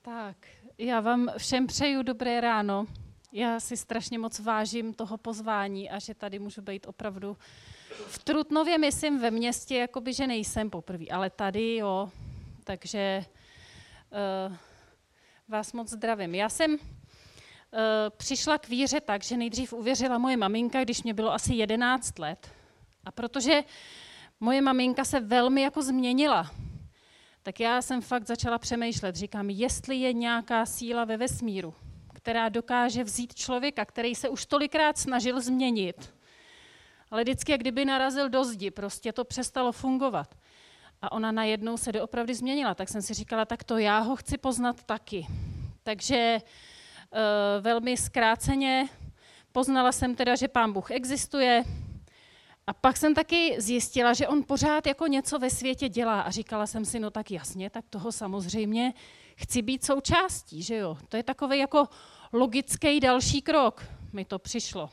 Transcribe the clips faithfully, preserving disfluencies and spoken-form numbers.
Tak, já vám všem přeju dobré ráno. Já si strašně moc vážím toho pozvání a že tady můžu být opravdu v Trutnově, myslím, ve městě, jakoby, že nejsem poprvé, ale tady jo, takže uh, vás moc zdravím. Já jsem uh, přišla k víře tak, že nejdřív uvěřila moje maminka, když mě bylo asi jedenáct let. A protože moje maminka se velmi jako změnila, tak já jsem fakt začala přemýšlet. Říkám, jestli je nějaká síla ve vesmíru, která dokáže vzít člověka, který se už tolikrát snažil změnit, ale vždycky, jak kdyby narazil do zdi, prostě to přestalo fungovat. A ona najednou se doopravdy změnila, tak jsem si říkala, tak to já ho chci poznat taky. Takže uh, velmi zkráceně poznala jsem teda, že Pán Bůh existuje, a pak jsem taky zjistila, že on pořád jako něco ve světě dělá a říkala jsem si, no tak jasně, tak toho samozřejmě chci být součástí, že jo. To je takový jako logický další krok, mi to přišlo.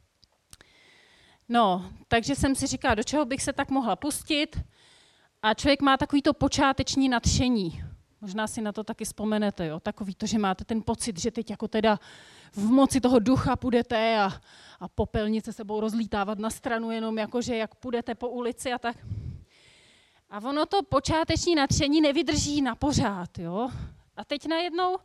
No, takže jsem si říkala, do čeho bych se tak mohla pustit a člověk má takový to počáteční nadšení. Možná si na to taky vzpomenete, jo, takový to, že máte ten pocit, že teď jako teda v moci toho ducha půjdete a, a popelnice se budou rozlítávat na stranu, jenom jakože jak půjdete po ulici a tak. A ono to počáteční nadšení nevydrží na pořád, jo. A teď najednou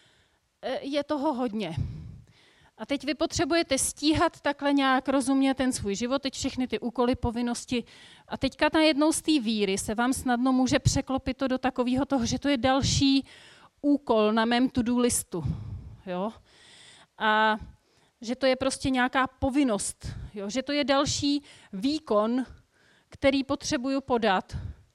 je toho hodně. A teď vy potřebujete stíhat takhle nějak rozumně ten svůj život, teď všechny ty úkoly, povinnosti. A teďka najednou z té víry se vám snadno může překlopit to do takového toho, že to je další úkol na mém to-do listu. Jo? A že to je prostě nějaká povinnost. Jo? Že to je další výkon, který potřebuju podat.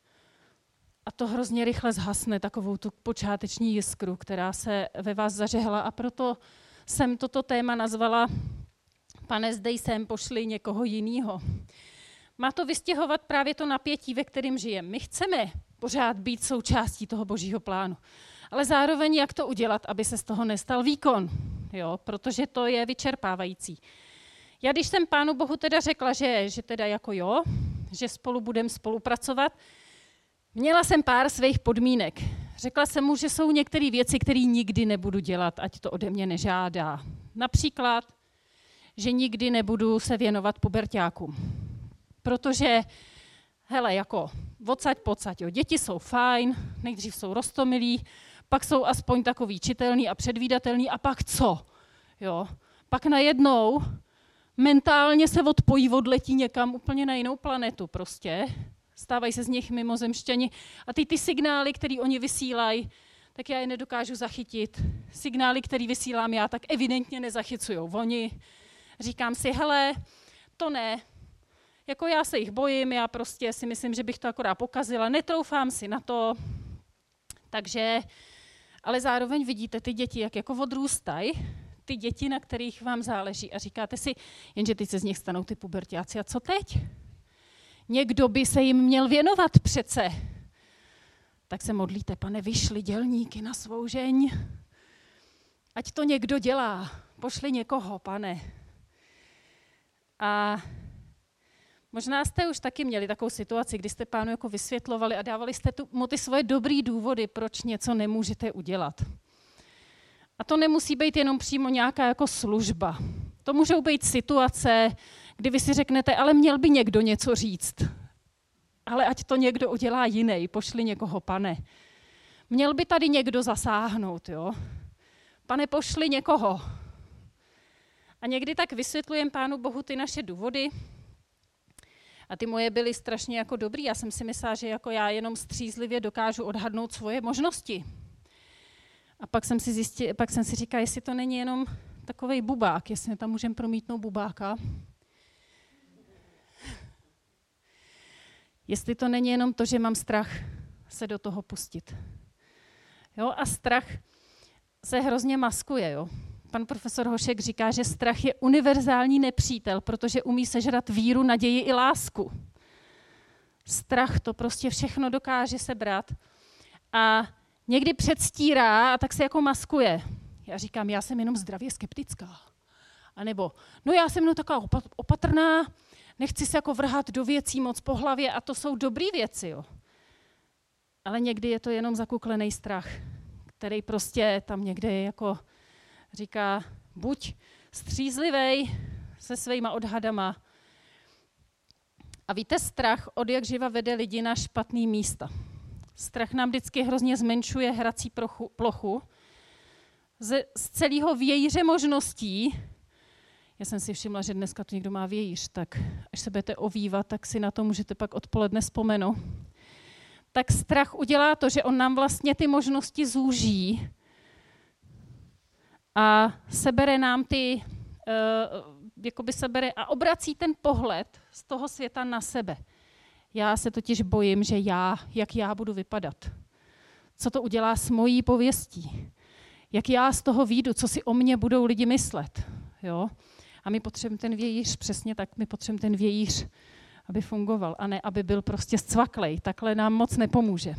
A to hrozně rychle zhasne, takovou tu počáteční jiskru, která se ve vás zažehla. A proto jsem toto téma nazvala Pane, zdej sem, pošli někoho jinýho. Má to vystěhovat právě to napětí, ve kterém žijeme. My chceme pořád být součástí toho božího plánu, ale zároveň jak to udělat, aby se z toho nestal výkon, jo? Protože to je vyčerpávající. Já když jsem Pánu Bohu teda řekla, že, že teda jako jo, že spolu budeme spolupracovat, měla jsem pár svých podmínek. Řekla jsem mu, že jsou některé věci, které nikdy nebudu dělat, ať to ode mě nežádá. Například, že nikdy nebudu se věnovat puberťákům. Protože, hele, jako odsaď pocať, jo, děti jsou fajn, nejdřív jsou roztomilí, pak jsou aspoň takový čitelný a předvídatelný a pak co? Jo? Pak najednou mentálně se odpojí, odletí někam úplně na jinou planetu prostě. Stávají se z nich mimozemšťani a ty ty signály, které oni vysílají, tak já je nedokážu zachytit. Signály, které vysílám já, tak evidentně nezachycujou oni. Říkám si, hele, to ne. Jako já se jich bojím, já prostě si myslím, že bych to akorát pokazila. Netroufám si na to. Takže, ale zároveň vidíte ty děti, jak jako odrůstají, ty děti, na kterých vám záleží. A říkáte si, jenže teď se z nich stanou ty puberťáci. A co teď? Někdo by se jim měl věnovat přece. Tak se modlíte, Pane, vyšli dělníky na svou žeň. Ať to někdo dělá. Pošli někoho, Pane. A možná jste už taky měli takovou situaci, kdy jste Pánu jako vysvětlovali a dávali jste tu, mu ty svoje dobrý důvody, proč něco nemůžete udělat. A to nemusí být jenom přímo nějaká jako služba. To můžou být situace, kdy vy si řeknete, ale měl by někdo něco říct. Ale ať to někdo udělá jiný, pošli někoho, Pane. Měl by tady někdo zasáhnout, jo? Pane, pošli někoho. A někdy tak vysvětlujeme Pánu Bohu ty naše důvody. A ty moje byly strašně jako dobrý. Já jsem si myslela, že jako já jenom střízlivě dokážu odhadnout svoje možnosti. A pak jsem si zjistila, pak jsem si říkala, jestli to není jenom takovej bubák, jestli tam můžeme promítnout bubáka. Jestli to není jenom to, že mám strach se do toho pustit. Jo, a strach se hrozně maskuje. Jo. Pan profesor Hošek říká, že strach je univerzální nepřítel, protože umí sežrat víru, naději i lásku. Strach to prostě všechno dokáže sebrat a někdy předstírá a tak se jako maskuje. Já říkám, já jsem jenom zdravě skeptická. A nebo, no já jsem jenom taková opatrná, nechci se jako vrhat do věcí moc po hlavě a to jsou dobrý věci, jo. Ale někdy je to jenom zakuklený strach, který prostě tam někde je jako říká, buď střízlivej se svýma odhadama. A víte, strach od jak živa vede lidi na špatný místa. Strach nám vždycky hrozně zmenšuje hrací prochu, plochu. Z, z celého vějíře možností, já jsem si všimla, že dneska tu někdo má vějíř, tak až se budete ovývat, tak si na to můžete pak odpoledne vzpomenout. Tak strach udělá to, že on nám vlastně ty možnosti zúží a sebere nám ty, uh, jakoby sebere a obrací ten pohled z toho světa na sebe. Já se totiž bojím, že já, jak já budu vypadat. Co to udělá s mojí pověstí? Jak já z toho vyjdu, co si o mně budou lidi myslet? Jo? A my potřebujeme ten vějíř, přesně tak, my potřebujeme ten vějíř, aby fungoval, a ne, aby byl prostě zcvaklej. Takhle nám moc nepomůže.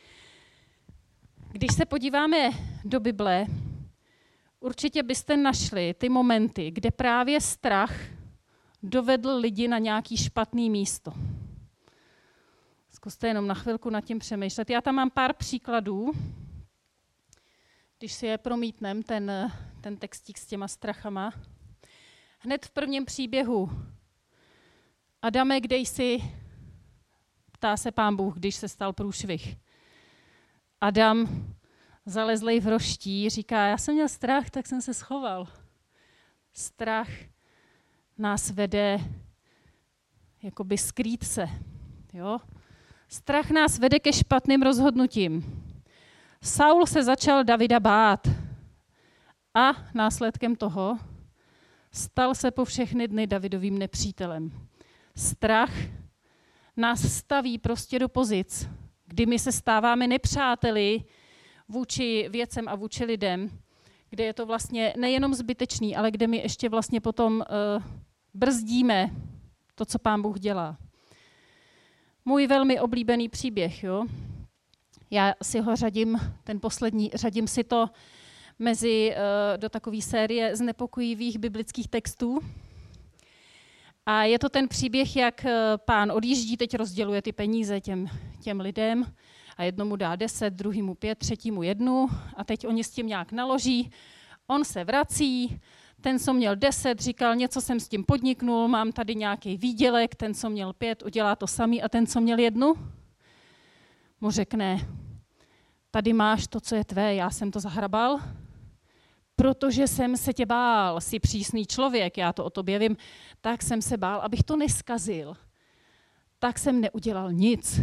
Když se podíváme do Bible, určitě byste našli ty momenty, kde právě strach dovedl lidi na nějaký špatný místo. Zkuste jenom na chvilku nad tím přemýšlet. Já tam mám pár příkladů, když si je promítnem, ten, ten textík s těma strachama. Hned v prvním příběhu Adame, kde jsi, ptá se Pán Bůh, když se stal průšvih. Adam, zalezlej v roští, říká, já jsem měl strach, tak jsem se schoval. Strach nás vede jakoby skrýt se. Jo? Strach nás vede ke špatným rozhodnutím. Saul se začal Davida bát a následkem toho stal se po všechny dny Davidovým nepřítelem. Strach nás staví prostě do pozic, kdy my se stáváme nepřáteli vůči věcem a vůči lidem, kde je to vlastně nejenom zbytečný, ale kde my ještě vlastně potom uh, brzdíme to, co Pán Bůh dělá. Můj velmi oblíbený příběh, jo? Já si ho řadím, ten poslední, řadím si to mezi, uh, do takové série znepokojivých biblických textů. A je to ten příběh, jak Pán odjíždí, teď rozděluje ty peníze těm, těm lidem a jednomu dá deset, druhýmu pět, třetímu jednu a teď oni s tím nějak naloží. On se vrací, ten, co měl deset, říkal, něco jsem s tím podniknul, mám tady nějaký výdělek, ten, co měl pět, udělá to samý a ten, co měl jednu, mu řekne, tady máš to, co je tvé, já jsem to zahrabal, protože jsem se tě bál, jsi přísný člověk, já to o tobě vím, tak jsem se bál, abych to neskazil. Tak jsem neudělal nic.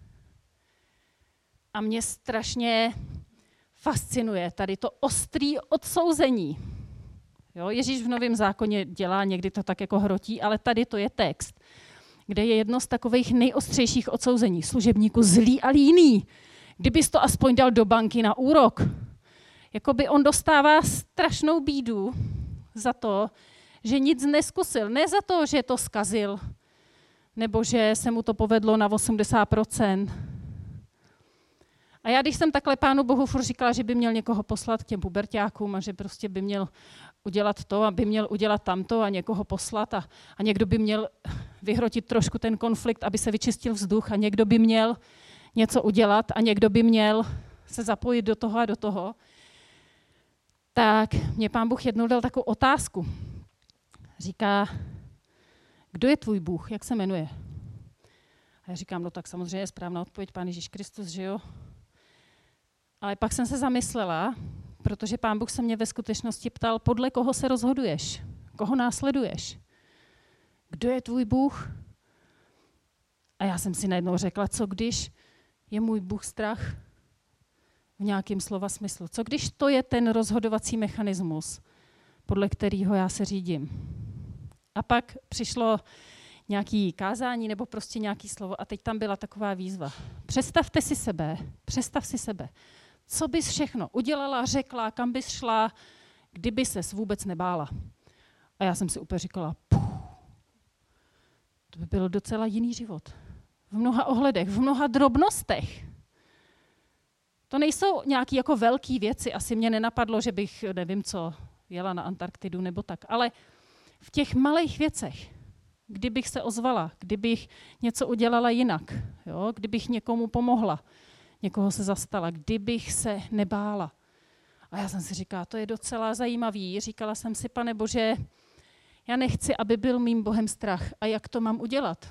A mě strašně fascinuje tady to ostrý odsouzení. Jo, Ježíš v Novém zákoně dělá, někdy to tak jako hrotí, ale tady to je text, kde je jedno z takových nejostřejších odsouzení. Služebníku zlý a líný. Kdybys to aspoň dal do banky na úrok. Jakoby on dostává strašnou bídu za to, že nic neskusil. Ne za to, že to zkazil, nebo že se mu to povedlo na osmdesát procent. A já, když jsem takhle Pánu Bohu furt říkala, že by měl někoho poslat k těm puberťákům a že prostě by měl udělat to a by měl udělat tamto a někoho poslat a, a někdo by měl vyhrotit trošku ten konflikt, aby se vyčistil vzduch a někdo by měl něco udělat a někdo by měl se zapojit do toho a do toho, tak mě Pán Bůh jednou dal takovou otázku. Říká, kdo je tvůj Bůh, jak se jmenuje? A já říkám, no tak samozřejmě je správná odpověď Pán Ježíš Kristus, že jo? Ale pak jsem se zamyslela, protože Pán Bůh se mě ve skutečnosti ptal, podle koho se rozhoduješ, koho následuješ, kdo je tvůj Bůh? A já jsem si najednou řekla, co když je můj Bůh strach v nějakém slova smyslu. Co když to je ten rozhodovací mechanismus, podle kterého já se řídím? A pak přišlo nějaké kázání nebo prostě nějaké slovo a teď tam byla taková výzva. Představte si sebe, představ si sebe. Co bys všechno udělala, řekla, kam bys šla, kdyby ses vůbec nebála? A já jsem si úplně říkala, puh, to by byl docela jiný život. V mnoha ohledech, v mnoha drobnostech. To nejsou nějaké jako velké věci, asi mě nenapadlo, že bych, nevím co, jela na Antarktidu nebo tak, ale v těch malých věcech, kdybych se ozvala, kdybych něco udělala jinak, jo? Kdybych někomu pomohla, někoho se zastala, kdybych se nebála, A já jsem si říkala, to je docela zajímavý. Říkala jsem si, Pane Bože, já nechci, aby byl mým Bohem strach. A jak to mám udělat?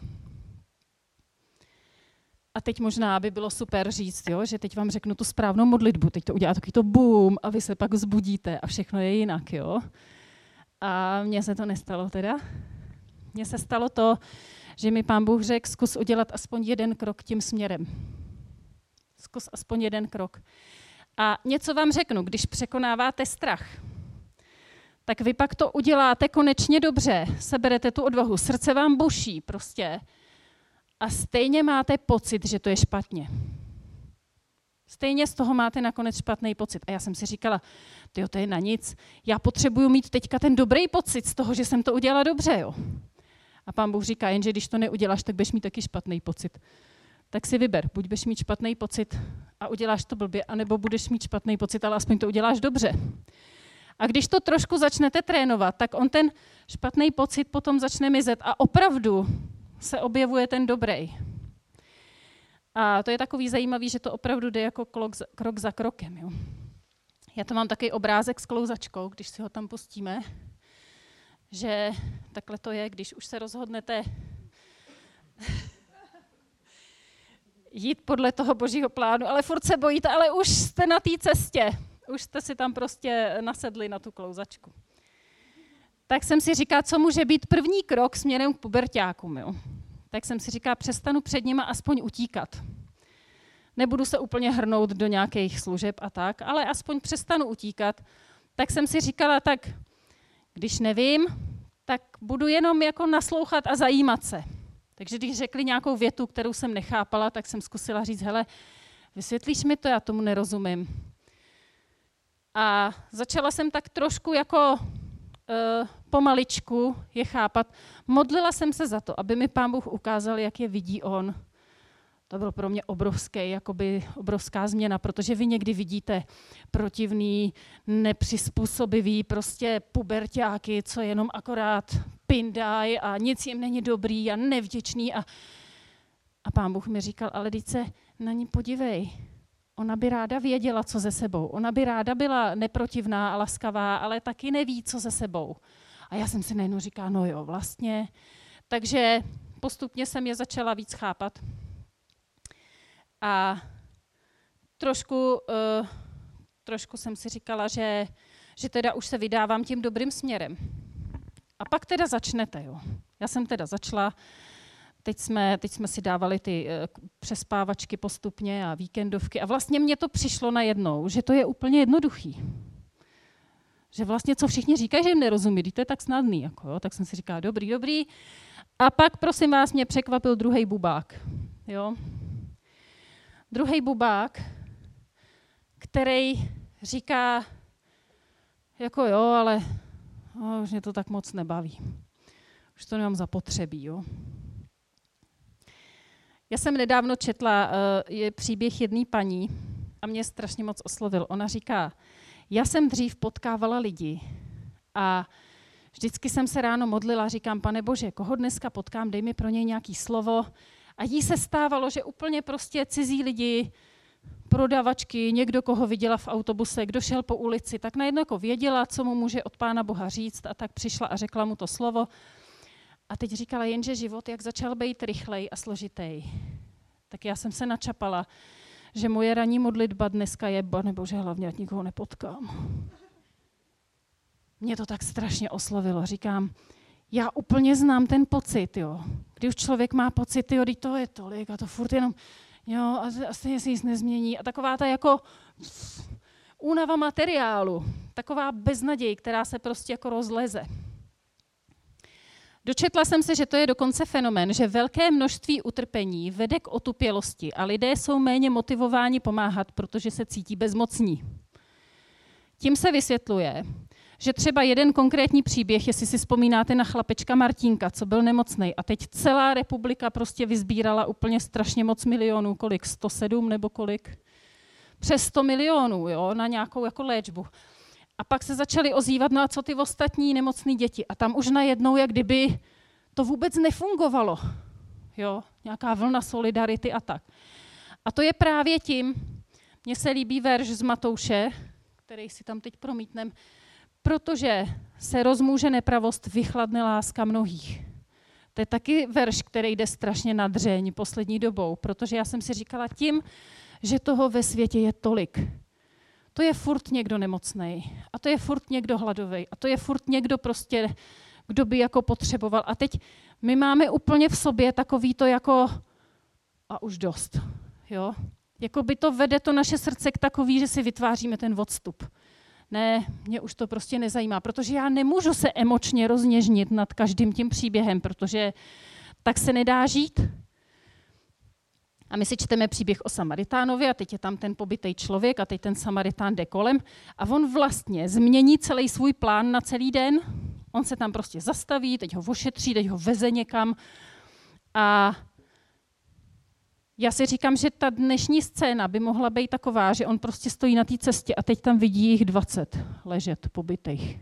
A teď možná by bylo super říct, jo, že teď vám řeknu tu správnou modlitbu, teď to udělá takový to boom a vy se pak vzbudíte a všechno je jinak, jo. A mně se to nestalo teda. Mně se stalo to, že mi Pán Bůh řekl, zkus udělat aspoň jeden krok tím směrem. Zkus aspoň jeden krok. A něco vám řeknu, když překonáváte strach, tak vy pak to uděláte konečně dobře, seberete tu odvahu, srdce vám buší prostě a stejně máte pocit, že to je špatně. Stejně z toho máte nakonec špatný pocit. A já jsem si říkala, tyjo, to je na nic, já potřebuju mít teďka ten dobrý pocit z toho, že jsem to udělala dobře, jo. A Pán Bůh říká, jenže když to neuděláš, tak budeš mít taky špatný pocit. Tak si vyber, buď budeš mít špatný pocit a uděláš to blbě, anebo budeš mít špatný pocit, ale aspoň to uděláš dobře. A když to trošku začnete trénovat, tak on ten špatný pocit potom začne mizet a opravdu se objevuje ten dobrý. A to je takový zajímavý, že to opravdu jde jako krok za, krok za krokem. Jo. Já to mám takový obrázek s klouzačkou, když si ho tam pustíme, že takhle to je, když už se rozhodnete jít podle toho božího plánu, ale furt se bojíte, ale už jste na té cestě. Už jste si tam prostě nasedli na tu klouzačku. Tak jsem si říkala, co může být první krok směrem k puberťákům. Jo? Tak jsem si říkala, přestanu před nima aspoň utíkat. Nebudu se úplně hrnout do nějakých služeb a tak, ale aspoň přestanu utíkat. Tak jsem si říkala, tak když nevím, tak budu jenom jako naslouchat a zajímat se. Takže když řekli nějakou větu, kterou jsem nechápala, tak jsem zkusila říct, hele, vysvětlíš mi to, já tomu nerozumím. A začala jsem tak trošku jako uh, pomaličku je chápat. Modlila jsem se za to, aby mi Pán Bůh ukázal, jak je vidí on. To bylo pro mě obrovský, jakoby obrovská změna, protože vy někdy vidíte protivný, nepřizpůsobivý, prostě puberťáky, co jenom akorát pindaj a nic jim není dobrý a nevděčný. A, a Pán Bůh mi říkal, ale teď se na ní podívej. Ona by ráda věděla, co ze sebou. Ona by ráda byla neprotivná a laskavá, ale taky neví, co ze sebou. A já jsem si najednou říkala, no jo, vlastně. Takže postupně jsem je začala víc chápat. A trošku, uh, trošku jsem si říkala, že, že teda už se vydávám tím dobrým směrem. A pak teda začnete, jo. Já jsem teda začala, teď jsme, teď jsme si dávali ty uh, přespávačky postupně a víkendovky a vlastně mně to přišlo najednou, že to je úplně jednoduchý. Že vlastně, co všichni říkají, že jim nerozumí, to je tak snadný, jako, jo. Tak jsem si říkala, dobrý, dobrý. A pak, prosím vás, mě překvapil druhý bubák, jo. Druhý bubák, který říká, jako jo, ale no, už mě to tak moc nebaví. Už to nemám zapotřebí, jo. Já jsem nedávno četla uh, je příběh jedné paní a mě strašně moc oslovil. Ona říká, já jsem dřív potkávala lidi a vždycky jsem se ráno modlila, říkám, Pane Bože, koho dneska potkám, dej mi pro něj nějaký slovo. A jí se stávalo, že úplně prostě cizí lidi, prodavačky, někdo, koho viděla v autobuse, kdo šel po ulici, tak najednou jako věděla, co mu může od Pána Boha říct a tak přišla a řekla mu to slovo. A teď říkala, jenže život, jak začal být rychlej a složitej. Tak já jsem se načapala, že moje ranní modlitba dneska je, Pane Bože, hlavně ať nikoho nepotkám. Mě to tak strašně oslovilo. Říkám, já úplně znám ten pocit, jo. Kdy už člověk má pocit, jo, to je tolik a to furt jenom, jo, a stejně se nic nezmění. A taková ta jako únava materiálu, taková beznaděj, která se prostě jako rozleze. Dočetla jsem se, že to je dokonce fenomén, že velké množství utrpení vede k otupělosti a lidé jsou méně motivováni pomáhat, protože se cítí bezmocní. Tím se vysvětluje, že třeba jeden konkrétní příběh, jestli si vzpomínáte na chlapečka Martínka, co byl nemocnej a teď celá republika prostě vysbírala úplně strašně moc milionů, kolik, sto sedm nebo kolik? Přes sto milionů, jo, na nějakou jako léčbu. A pak se začali ozývat, no a co ty ostatní nemocný děti? A tam už najednou, jak kdyby to vůbec nefungovalo, jo, nějaká vlna solidarity a tak. A to je právě tím, mně se líbí verš z Matouše, který si tam teď promítnem, protože se rozmůže nepravost, vychladne láska mnohých. To je taky verš, který jde strašně na dřeň poslední dobou, protože já jsem si říkala tím, že toho ve světě je tolik. To je furt někdo nemocnej a to je furt někdo hladovej a to je furt někdo prostě, kdo by jako potřeboval. A teď my máme úplně v sobě takový to jako a už dost, jo. Jako by to vede to naše srdce k takový, že si vytváříme ten odstup. Ne, mě už to prostě nezajímá, protože já nemůžu se emočně rozněžnit nad každým tím příběhem, protože tak se nedá žít. A my si čteme příběh o Samaritánovi a teď je tam ten pobytej člověk a teď ten Samaritán jde kolem a on vlastně změní celý svůj plán na celý den. On se tam prostě zastaví, teď ho ošetří, teď ho veze někam a já si říkám, že ta dnešní scéna by mohla být taková, že on prostě stojí na té cestě a teď tam vidí jich dvacet ležet pobytejch.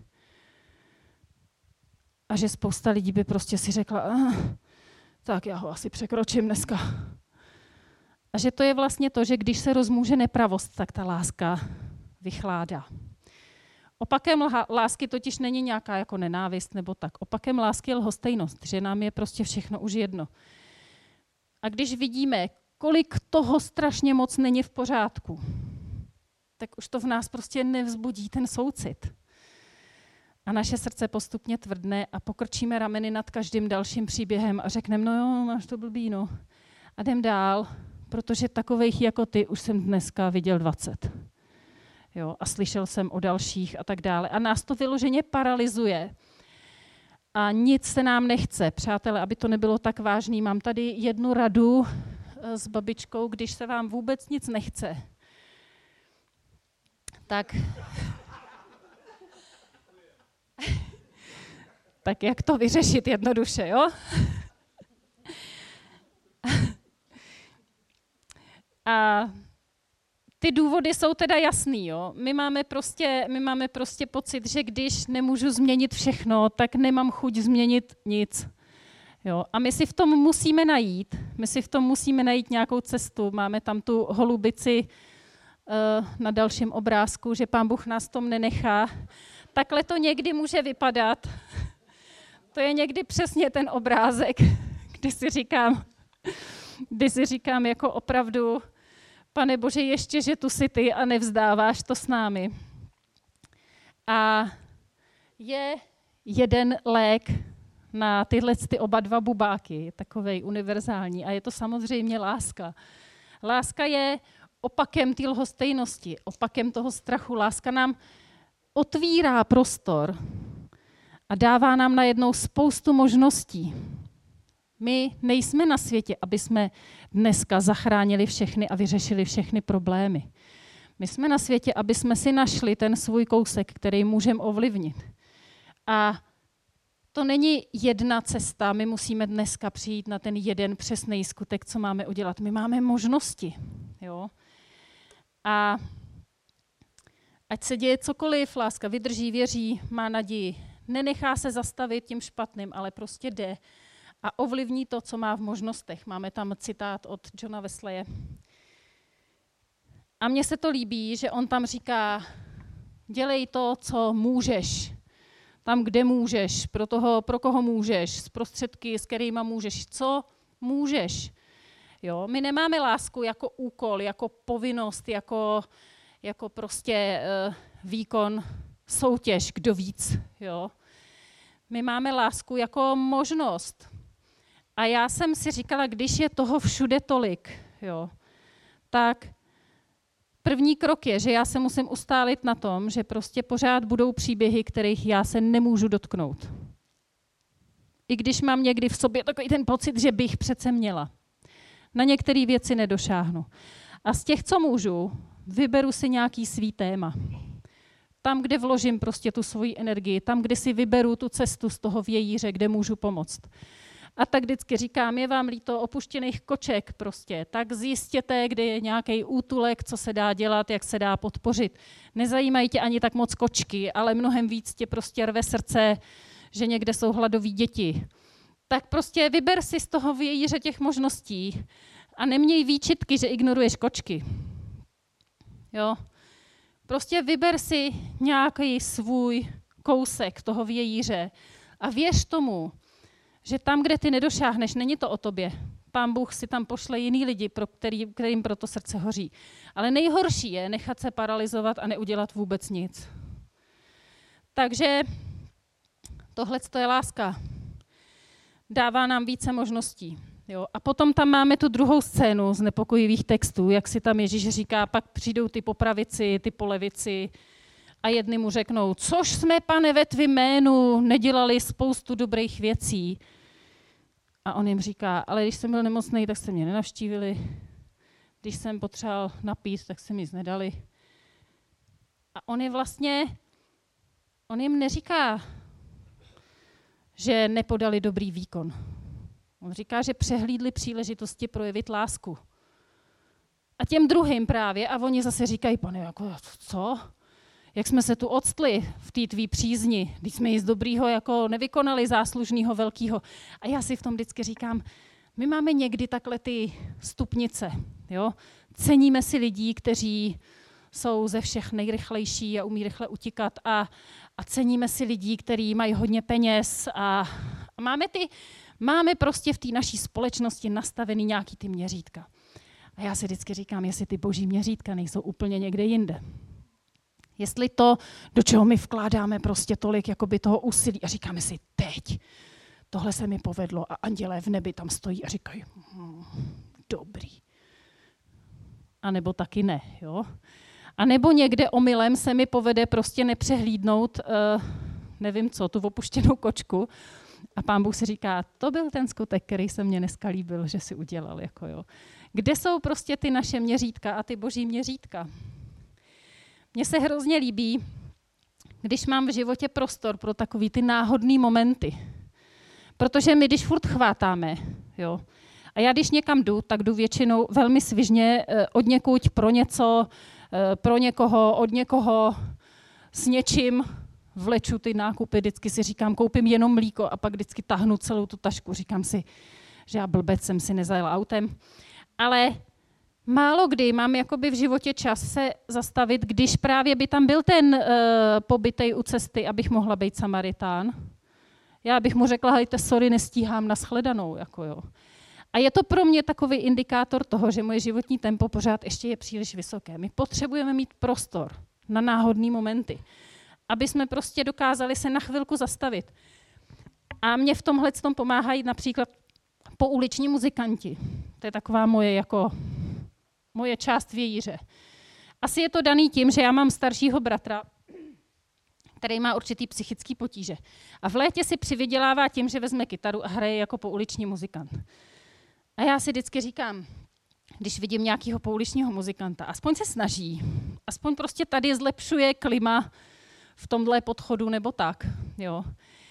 A že spousta lidí by prostě si řekla, ah, tak já ho asi překročím dneska. A že to je vlastně to, že když se rozmůže nepravost, tak ta láska vychládá. Opakem lásky totiž není nějaká jako nenávist nebo tak. Opakem lásky je lhostejnost, že nám je prostě všechno už jedno. A když vidíme, kolik toho strašně moc není v pořádku, tak už to v nás prostě nevzbudí ten soucit. A naše srdce postupně tvrdne a pokrčíme rameny nad každým dalším příběhem a řekneme, no jo, máš to blbý, no. A jdem dál, protože takovejch jako ty už jsem dneska viděl dvacet. Jo, a slyšel jsem o dalších a tak dále. A nás to vyloženě paralyzuje. A nic se nám nechce. Přátelé, aby to nebylo tak vážný, mám tady jednu radu s babičkou, když se vám vůbec nic nechce. Tak, tak jak to vyřešit jednoduše, jo? A ty důvody jsou teda jasný, jo. My máme prostě, my máme prostě pocit, že když nemůžu změnit všechno, tak nemám chuť změnit nic. Jo. A my si v tom musíme najít, my si v tom musíme najít nějakou cestu. Máme tam tu holubici uh, na dalším obrázku, že Pán Bůh nás v tom nenechá. Takhle to někdy může vypadat. To je někdy přesně ten obrázek, kdy si říkám, kdy si říkám jako opravdu, Pane Bože, ještě, že tu jsi ty a nevzdáváš to s námi. A je jeden lék na tyhle ty oba dva bubáky, takovej univerzální, a je to samozřejmě láska. Láska je opakem té lhostejnosti, opakem toho strachu. Láska nám otvírá prostor a dává nám najednou spoustu možností. My nejsme na světě, aby jsme dneska zachránili všechny a vyřešili všechny problémy. My jsme na světě, aby jsme si našli ten svůj kousek, který můžeme ovlivnit. A to není jedna cesta, my musíme dneska přijít na ten jeden přesný skutek, co máme udělat. My máme možnosti. Jo? A ať se děje cokoliv, láska vydrží, věří, má naději. Nenechá se zastavit tím špatným, ale prostě jde a ovlivní to, co má v možnostech. Máme tam citát od Johna Wesleye. A mně se to líbí, že on tam říká, dělej to, co můžeš. Tam, kde můžeš, pro, toho, pro koho můžeš, s prostředky, s kterýma můžeš, co můžeš. Jo? My nemáme lásku jako úkol, jako povinnost, jako, jako prostě uh, výkon, soutěž, kdo víc. Jo? My máme lásku jako možnost. A já jsem si říkala, když je toho všude tolik, jo, tak první krok je, že já se musím ustálit na tom, že prostě pořád budou příběhy, kterých já se nemůžu dotknout. I když mám někdy v sobě takový ten pocit, že bych přece měla. Na některé věci nedošáhnu. A z těch, co můžu, vyberu si nějaký svý téma. Tam, kde vložím prostě tu svoji energii, tam, kde si vyberu tu cestu z toho vějíře, kde můžu pomoct. A tak vždycky říkám, je vám líto opuštěných koček prostě, tak zjistěte, kde je nějaký útulek, co se dá dělat, jak se dá podpořit. Nezajímají tě ani tak moc kočky, ale mnohem víc tě prostě rve srdce, že někde jsou hladoví děti. Tak prostě vyber si z toho vějíře těch možností a neměj výčitky, že ignoruješ kočky. Jo? Prostě vyber si nějaký svůj kousek toho vějíře a věř tomu, že tam, kde ty nedošáhneš, není to o tobě. Pán Bůh si tam pošle jiný lidi, pro který, kterým pro to srdce hoří. Ale nejhorší je nechat se paralyzovat a neudělat vůbec nic. Takže tohle je láska. Dává nám více možností. Jo? A potom tam máme tu druhou scénu z nepokojivých textů, jak si tam Ježíš říká, pak přijdou ty po pravici, ty po levici a jedni mu řeknou, což jsme, pane, ve tvým jménu nedělali spoustu dobrých věcí. A on jim říká, ale když jsem byl nemocný, tak jste mě nenavštívili. Když jsem potřeboval napít, tak jste mi nic nedali. A on je vlastně, on jim neříká, že nepodali dobrý výkon. On říká, že přehlídli příležitosti projevit lásku. A těm druhým právě, a oni zase říkají, pane, jako co? Jak jsme se tu odstli v té tvý přízni, když jsme nic dobrýho jako nevykonali, záslužného velkého. A já si v tom vždycky říkám, my máme někdy takhle ty stupnice. Jo? Ceníme si lidí, kteří jsou ze všech nejrychlejší a umí rychle utíkat a, a ceníme si lidí, kteří mají hodně peněz a, a máme, ty, máme prostě v té naší společnosti nastavený nějaký ty měřítka. A já si vždycky říkám, jestli ty boží měřítka nejsou úplně někde jinde. Jestli to, do čeho my vkládáme prostě tolik jakoby toho úsilí a říkáme si, teď, tohle se mi povedlo a andělé v nebi tam stojí a říkají, hm, dobrý. A nebo taky ne, jo. A nebo někde omylem se mi povede prostě nepřehlídnout, uh, nevím co, tu opuštěnou kočku a pán Bůh si říká, to byl ten skutek, který se mně dneska líbil, že si udělal, jako jo. Kde jsou prostě ty naše měřítka a ty boží měřítka? Mně se hrozně líbí, když mám v životě prostor pro takový ty náhodný momenty. Protože my, když furt chvátáme, jo, a já když někam jdu, tak jdu většinou velmi svižně od někud pro něco, pro někoho, od někoho s něčím vleču ty nákupy, vždycky si říkám, koupím jenom mlíko a pak vždycky tahnu celou tu tašku, říkám si, že já blbec jsem si nezajela autem. Ale málo kdy mám jakoby v životě čas se zastavit, když právě by tam byl ten uh, pobytej u cesty, abych mohla být Samaritán. Já bych mu řekla, hejte, sorry, nestíhám, nashledanou. Jako jo. A je to pro mě takový indikátor toho, že moje životní tempo pořád ještě je příliš vysoké. My potřebujeme mít prostor na náhodné momenty, aby jsme prostě dokázali se na chvilku zastavit. A mě v tomhle tom pomáhají například pouliční muzikanti. To je taková moje jako moje část vějíře. Asi je to daný tím, že já mám staršího bratra, který má určitý psychický potíže. A v létě si přivydělává tím, že vezme kytaru a hraje jako pouliční muzikant. A já si vždycky říkám, když vidím nějakého pouličního muzikanta, aspoň se snaží, aspoň prostě tady zlepšuje klima v tomhle podchodu nebo tak. Jo.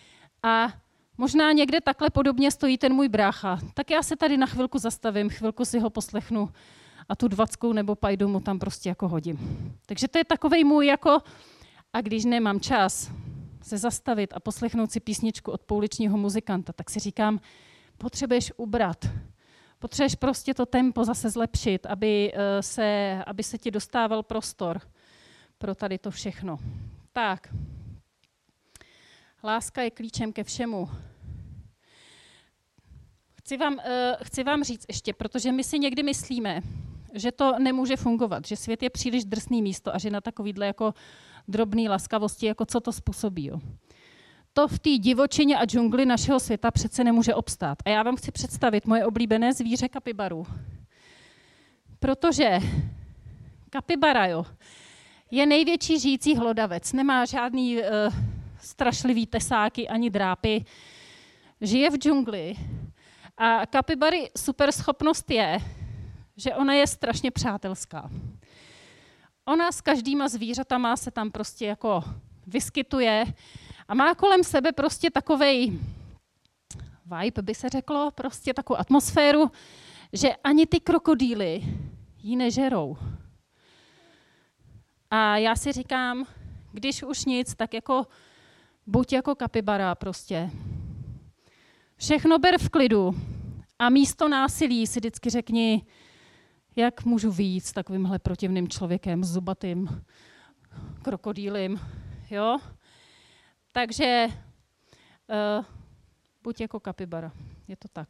A možná někde takhle podobně stojí ten můj brácha. Tak já se tady na chvilku zastavím, chvilku si ho poslechnu a tu dvackou nebo pajdu mu tam prostě jako hodím. Takže to je takovej můj jako, a když nemám čas se zastavit a poslechnout si písničku od pouličního muzikanta, tak si říkám, potřebuješ ubrat. Potřebuješ prostě to tempo zase zlepšit, aby se, aby se ti dostával prostor pro tady to všechno. Tak. Láska je klíčem ke všemu. Chci vám, uh, chci vám říct ještě, protože my si někdy myslíme, že to nemůže fungovat, že svět je příliš drsný místo a že na takovýhle jako drobný laskavosti, jako co to způsobí. Jo. To v té divočině a džungli našeho světa přece nemůže obstát. A já vám chci představit moje oblíbené zvíře kapibaru. Protože kapibara, jo, je největší žijící hlodavec. Nemá žádný uh, strašlivý tesáky ani drápy. Žije v džungli. A kapibary super schopnost je, že ona je strašně přátelská. Ona s každýma zvířatama se tam prostě jako vyskytuje a má kolem sebe prostě takovej vibe, by se řeklo, prostě takovou atmosféru, že ani ty krokodýly ji nežerou. A já si říkám, když už nic, tak jako buď jako kapibara prostě. Všechno ber v klidu a místo násilí si vždycky řekni, jak můžu vyjít s takovýmhle protivným člověkem, zubatým, krokodýlím, jo. Takže uh, buď jako kapibara, je to tak.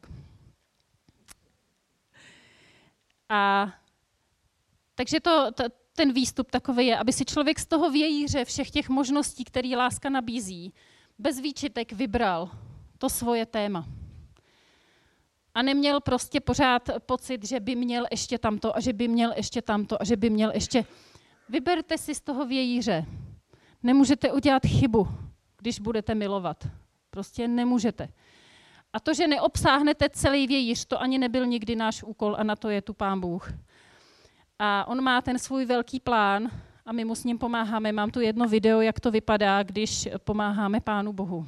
A takže to, to, ten výstup takový je, aby si člověk z toho vějíře všech těch možností, které láska nabízí, bez výčitek vybral to svoje téma. A neměl prostě pořád pocit, že by měl ještě tamto a že by měl ještě tamto a že by měl ještě... Vyberte si z toho vějíře. Nemůžete udělat chybu, když budete milovat. Prostě nemůžete. A to, že neobsáhnete celý vějíř, to ani nebyl nikdy náš úkol a na to je tu Pán Bůh. A on má ten svůj velký plán a my mu s ním pomáháme. Mám tu jedno video, jak to vypadá, když pomáháme Pánu Bohu.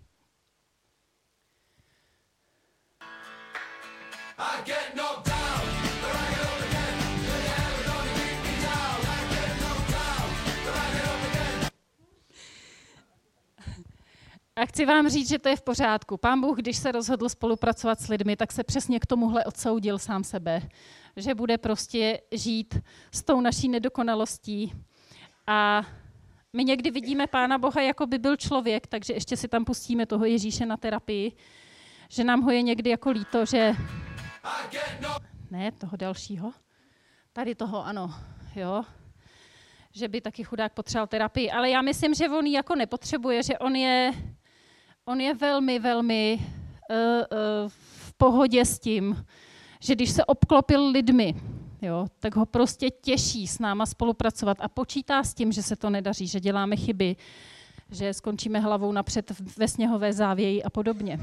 A chci vám říct, že to je v pořádku. Pán Bůh, když se rozhodl spolupracovat s lidmi, tak se přesně k tomuhle odsoudil sám sebe. Že bude prostě žít s tou naší nedokonalostí. A my někdy vidíme Pána Boha, jako by byl člověk, takže ještě si tam pustíme toho Ježíše na terapii, že nám ho je někdy jako líto, že... Ne, toho dalšího. Tady toho, ano, jo. Že by taky chudák potřeboval terapii. Ale já myslím, že on ji jako nepotřebuje, že on je, on je velmi, velmi uh, uh, v pohodě s tím, že když se obklopil lidmi, jo, tak ho prostě těší s náma spolupracovat a počítá s tím, že se to nedaří, že děláme chyby, že skončíme hlavou napřed ve sněhové závěji a podobně.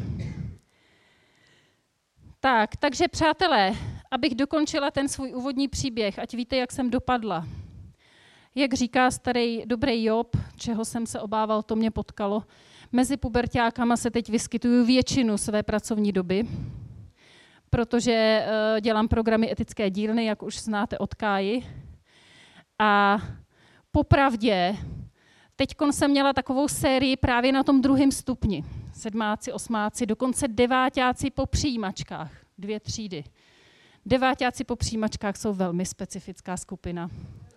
Tak, takže přátelé, abych dokončila ten svůj úvodní příběh, ať víte, jak jsem dopadla. Jak říká starý dobrý Job, čeho jsem se obával, to mě potkalo. Mezi puberťákama se teď vyskytuju většinu své pracovní doby, protože uh, dělám programy etické dílny, jak už znáte od Káji. A popravdě, teďkon jsem měla takovou sérii právě na tom druhém stupni. Sedmáci, osmáci, dokonce deváťáci po přijímačkách, dvě třídy. Deváťáci po přijímačkách jsou velmi specifická skupina.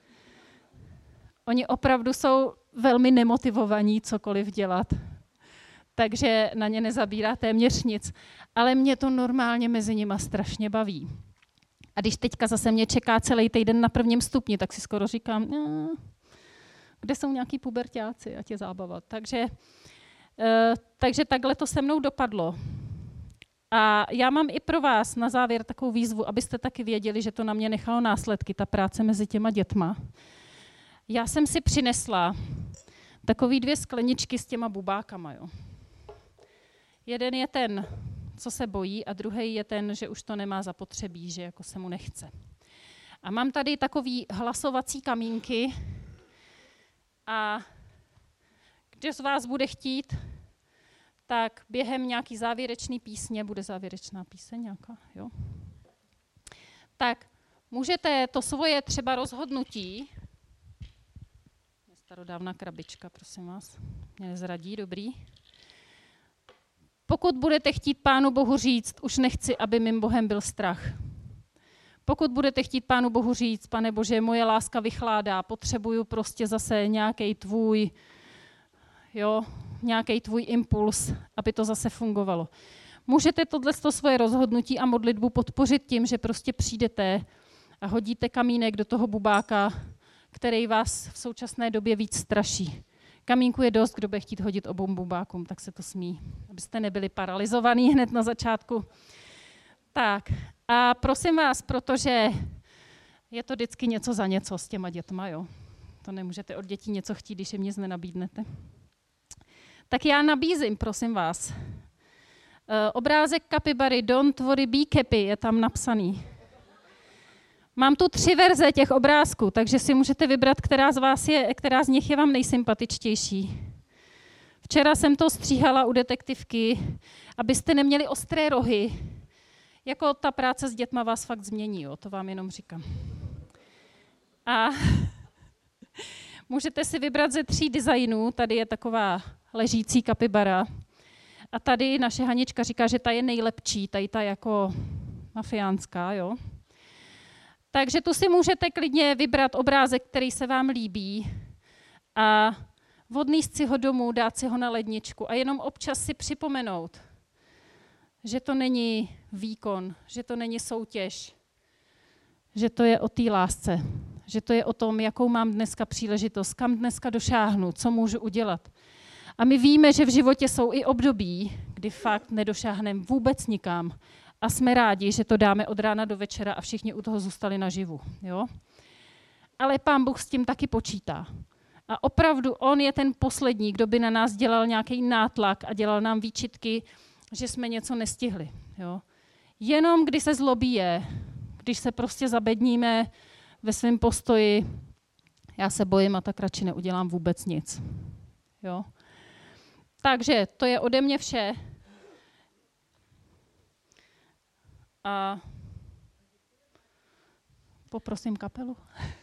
Oni opravdu jsou velmi nemotivovaní cokoliv dělat, takže na ně nezabírá téměř nic. Ale mě to normálně mezi nima strašně baví. A když teďka zase mě čeká celý týden na prvním stupni, tak si skoro říkám, no, kde jsou nějaký puberťáci, ať je zábava. Takže, uh, takže takhle to se mnou dopadlo. A já mám i pro vás na závěr takovou výzvu, abyste taky věděli, že to na mě nechalo následky, ta práce mezi těma dětma. Já jsem si přinesla takový dvě skleničky s těma bubákama. Jo. Jeden je ten, co se bojí, a druhý je ten, že už to nemá zapotřebí, že jako se mu nechce. A mám tady takový hlasovací kamínky a když z vás bude chtít, tak během nějaký závěrečný písně, bude závěrečná píseň nějaká, jo? Tak můžete to svoje třeba rozhodnutí, starodávná krabička, prosím vás, mě nezradí, dobrý. Pokud budete chtít Pánu Bohu říct, už nechci, aby mým Bohem byl strach. Pokud budete chtít Pánu Bohu říct, Pane Bože, moje láska vychládá, potřebuju prostě zase nějaký tvůj, jo, nějaký tvůj impuls, aby to zase fungovalo. Můžete tohle svoje rozhodnutí a modlitbu podpořit tím, že prostě přijdete a hodíte kamínek do toho bubáka, který vás v současné době víc straší. Kamínku je dost, kdo bude chtít hodit obou bubákům, tak se to smí, abyste nebyli paralizovaní hned na začátku. Tak a prosím vás, protože je to vždycky něco za něco s těma dětma, jo. To nemůžete od dětí něco chtít, když jim nic nenabídnete. Tak já nabízím, prosím vás, uh, obrázek kapibary Don't worry, be happy je tam napsaný. Mám tu tři verze těch obrázků, takže si můžete vybrat, která z vás je, která z nich je vám nejsympatičtější. Včera jsem to stříhala u detektivky, abyste neměli ostré rohy. Jako ta práce s dětma vás fakt změní, jo, to vám jenom říkám. A můžete si vybrat ze tří designů, tady je taková ležící kapibara. A tady naše Hanička říká, že ta je nejlepší, tady ta jako mafiánská, jo. Takže tu si můžete klidně vybrat obrázek, který se vám líbí a odníst si ho domů, dát si ho na ledničku a jenom občas si připomenout, že to není výkon, že to není soutěž, že to je o té lásce, že to je o tom, jakou mám dneska příležitost, kam dneska došáhnu, co můžu udělat. A my víme, že v životě jsou i období, kdy fakt nedošáhneme vůbec nikam a jsme rádi, že to dáme od rána do večera a všichni u toho zůstali naživu. Jo? Ale Pán Bůh s tím taky počítá. A opravdu on je ten poslední, kdo by na nás dělal nějaký nátlak a dělal nám výčitky, že jsme něco nestihli. Jo? Jenom když se zlobí je, když se prostě zabedníme ve svém postoji, já se bojím a tak radši neudělám vůbec nic. Jo? Takže to je ode mě vše. A poprosím kapelu.